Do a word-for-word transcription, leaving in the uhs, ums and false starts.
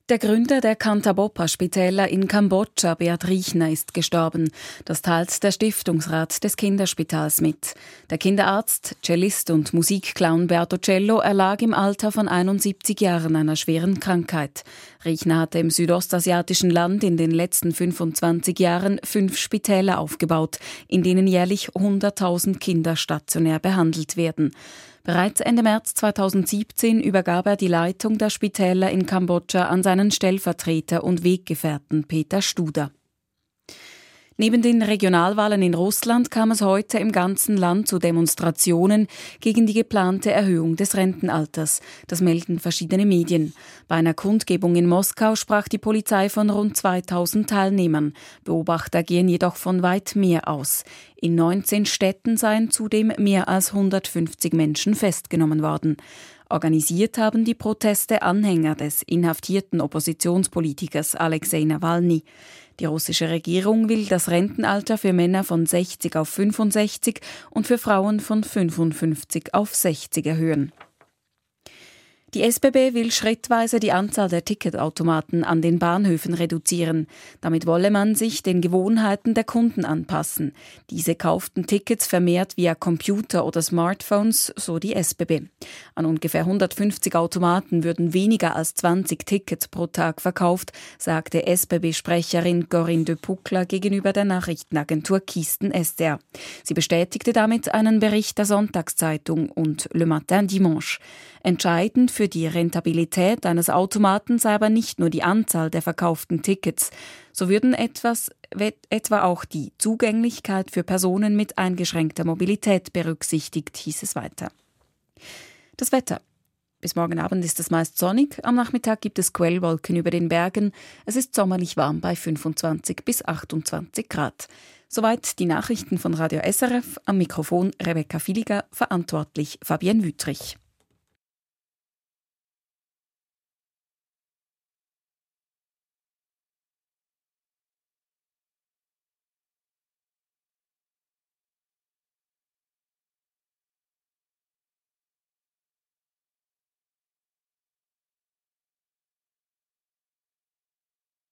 Der Gründer der Kantabopa-Spitäler in Kambodscha, Beat Riechner, ist gestorben. Das teilt der Stiftungsrat des Kinderspitals mit. Der Kinderarzt, Cellist und Musikclown Berto Cello erlag im Alter von einundsiebzig Jahren einer schweren Krankheit. Riechner hatte im südostasiatischen Land in den letzten fünfundzwanzig Jahren fünf Spitäler aufgebaut, in denen jährlich hunderttausend Kinder stationär behandelt werden. Bereits Ende März zweitausendsiebzehn übergab er die Leitung der Spitäler in Kambodscha an seinen Stellvertreter und Weggefährten Peter Studer. Neben den Regionalwahlen in Russland kam es heute im ganzen Land zu Demonstrationen gegen die geplante Erhöhung des Rentenalters. Das melden verschiedene Medien. Bei einer Kundgebung in Moskau sprach die Polizei von rund zweitausend Teilnehmern. Beobachter gehen jedoch von weit mehr aus. In neunzehn Städten seien zudem mehr als hundertfünfzig Menschen festgenommen worden. Organisiert haben die Proteste Anhänger des inhaftierten Oppositionspolitikers Alexei Nawalny. Die russische Regierung will das Rentenalter für Männer von sechzig auf fünfundsechzig und für Frauen von fünfundfünfzig auf sechzig erhöhen. Die S B B will schrittweise die Anzahl der Ticketautomaten an den Bahnhöfen reduzieren. Damit wolle man sich den Gewohnheiten der Kunden anpassen. Diese kauften Tickets vermehrt via Computer oder Smartphones, so die S B B. An ungefähr hundertfünfzig Automaten würden weniger als zwanzig Tickets pro Tag verkauft, sagte S B B-Sprecherin Corinne de Puckler gegenüber der Nachrichtenagentur Kisten S D R. Sie bestätigte damit einen Bericht der Sonntagszeitung und Le Matin Dimanche. Entscheidend für die Rentabilität eines Automaten sei aber nicht nur die Anzahl der verkauften Tickets. So würden etwas, etwa auch die Zugänglichkeit für Personen mit eingeschränkter Mobilität berücksichtigt, hieß es weiter. Das Wetter. Bis morgen Abend ist es meist sonnig, am Nachmittag gibt es Quellwolken über den Bergen. Es ist sommerlich warm bei fünfundzwanzig bis achtundzwanzig Grad. Soweit die Nachrichten von Radio S R F. Am Mikrofon Rebecca Filiger, verantwortlich Fabienne Wüttrich.